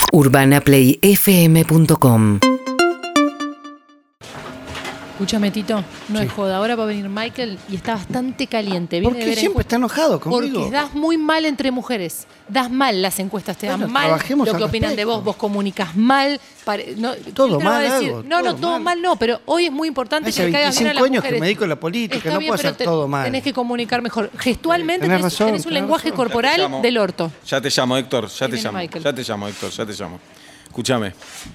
UrbanaPlayFM.com. Escúchame, Tito, no es joda. Ahora va a venir Michael y está bastante caliente. ¿Por qué siempre está enojado conmigo? Porque das muy mal entre mujeres. Das mal, las encuestas te dan mal. Trabajemos lo que opinan de vos comunicas mal. Todo mal hago. Todo mal no, pero hoy es muy importante que le caigas bien a las mujeres. 25 años que me dedico a la política, no puedo hacer todo mal. Tenés que comunicar mejor. Gestualmente tenés un lenguaje corporal del orto. Ya te llamo, Héctor, ya te llamo, Héctor, ya te llamo. Escúchame.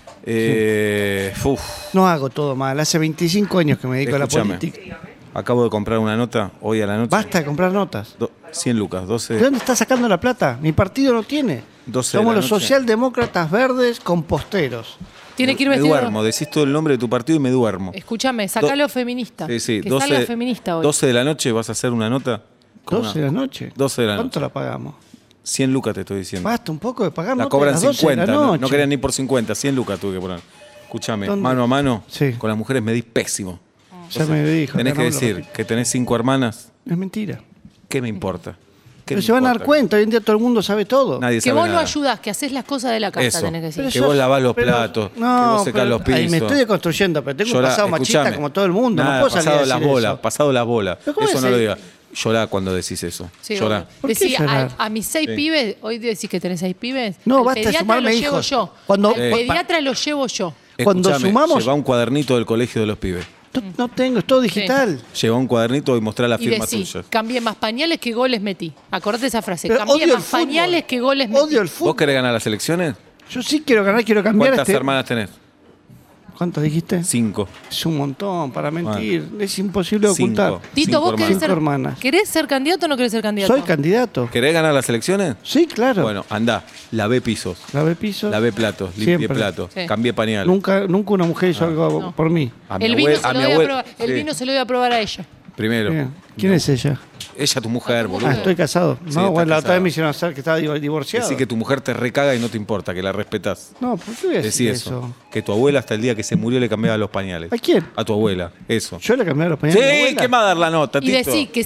No hago todo mal. Hace 25 años que me dedico a la política. Acabo de comprar una nota hoy a la noche. Basta de comprar notas. 100 lucas, 12. ¿De dónde está sacando la plata? Mi partido no tiene. Somos los socialdemócratas verdes composteros. Tiene que ir vestido. Me duermo, decís todo el nombre de tu partido y me duermo. Escúchame, sacalo feminista. Sí, que salga feminista hoy. 12 de la noche vas a hacer una nota. 12 de la noche. 12 de la noche. ¿Cuánto la pagamos? 100 lucas te estoy diciendo. Basta un poco de pagar. La cobran 50, no querían ni por 50, 100 lucas tuve que poner. Escúchame, mano a mano, con las mujeres medís pésimo. Ya me dijo. Tenés que decir que tenés 5 hermanas. Es mentira. ¿Qué me importa? Pero se van a dar cuenta, hoy en día todo el mundo sabe todo. Nadie que sabe vos nada. no ayudás, que haces las cosas de la casa, tenés que decir. Que vos lavás los platos, que vos secás los pisos. Ahí me estoy deconstruyendo, pero tengo un pasado machista como todo el mundo. Nada, no puedo salir a decir pasado las bolas. Eso no lo digas. Llorá cuando decís eso. Sí, llorá. Decí, a mis 6 pibes, hoy decís que tenés 6 pibes. No, basta de sumarme hijos. Yo. El pediatra lo llevo yo. Cuando sumamos. Lleva un cuadernito del colegio de los pibes. No tengo, es todo digital. Lleva un cuadernito y mostrá la firma decí, tuya. Cambié más pañales que goles metí. Acordate esa frase. Cambié más pañales que goles metí. Odio el fútbol. ¿Vos querés ganar las elecciones? Yo sí quiero ganar, quiero cambiar. ¿Cuántas hermanas tenés? ¿Cuántas dijiste? 5. Es un montón para mentir. Es imposible ocultar. Tito, ¿vos querés ser candidato o no querés ser candidato? Soy candidato. ¿Querés ganar las elecciones? Sí, claro. Bueno, andá. Lavé pisos. Lavé pisos. Lavé platos. Limpié platos. Sí. Cambié pañales. Nunca una mujer hizo algo por mí. El vino se lo voy a probar a ella. Primero. Bien. ¿Quién es ella? Ella, tu mujer, boludo. Estoy casado. Sí, no, bueno, la otra casado. vez me hicieron saber que estaba divorciado. Decí que tu mujer te recaga y no te importa, que la respetás. No, ¿por qué voy a Decí decir eso. Que tu abuela hasta el día que se murió le cambiaba los pañales. ¿A quién? A tu abuela. Eso. ¿Yo le cambié los pañales a mi Sí, abuela? ¿qué más dar la nota, Y Tito? decí que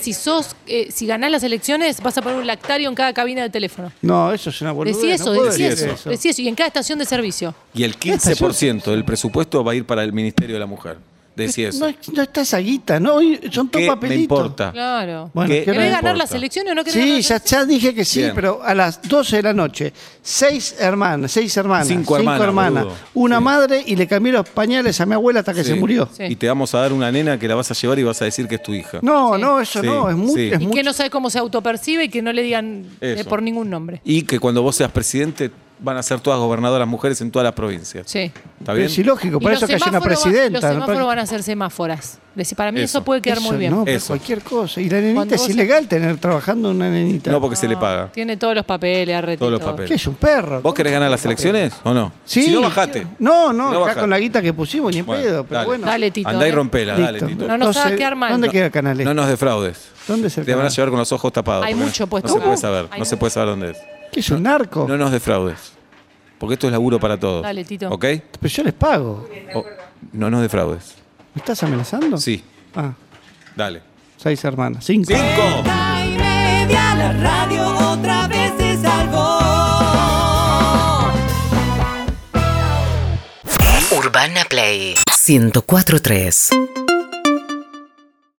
si ganás las elecciones vas a poner un lactario en cada cabina de teléfono. No, eso es una boludez. Decí eso, no puedo decí decir eso. Decí eso. Y en cada estación de servicio. Y el 15% del presupuesto va a ir para el Ministerio de la Mujer. Decí eso. No está esa guita, ¿no? Son todos ¿Qué papelitos. me importa? Claro. Bueno, ¿Qué ¿Querés me ganar importa? las elecciones o no querés ganar? Sí, ya dije que sí, Bien. pero a las 12 de la noche, 6 hermanas, 5 hermanas, boludo. una Sí. madre y le cambié los pañales a mi abuela hasta que Sí. se murió. Sí. Y te vamos a dar una nena que la vas a llevar y vas a decir que es tu hija. No, Sí. no, eso Sí, no, es sí. muy, es Y mucho. que no sabe cómo se autopercibe y que no le digan Eso. por ningún nombre. Y que cuando vos seas presidente van a ser todas gobernadoras mujeres en todas las provincias. Sí. ¿Está bien? Es ilógico, Y por los eso que haya una semáforos presidenta. Los ¿no? semáforos van a ser semáforas. Para mí eso Eso. puede quedar Eso muy bien. No, pero Eso. cualquier cosa. Y la nenita Cuando es vos- ilegal tener trabajando una nenita. No porque se le paga. Tiene todos los papeles, arretito. Todos los papeles. ¿Qué es un perro? ¿Vos querés ganar las elecciones o no? Sí. Si no, bajate. No, Si no, acá bajate. con la guita que pusimos ni en Bueno, pedo, pero dale. bueno. Dale, Tito. Andá y rompela, dale, Listo. Tito. No nos hagas quedar mal. ¿Dónde queda el canal? No nos defraudes. ¿Dónde es el Te van a canal? llevar con los ojos tapados. Hay porque mucho puesto No se acá. puede saber. Hay No se puede saber dónde es. ¿Qué es un narco? No nos defraudes. Porque esto es laburo para todos. Dale, Tito. ¿Ok? Pero yo les pago. No nos defraudes. ¿Me estás amenazando? Sí. Ah, Dale. 6 hermanas. 5. 5. Y media, la radio otra vez se salvó. Urbana Play 104.3.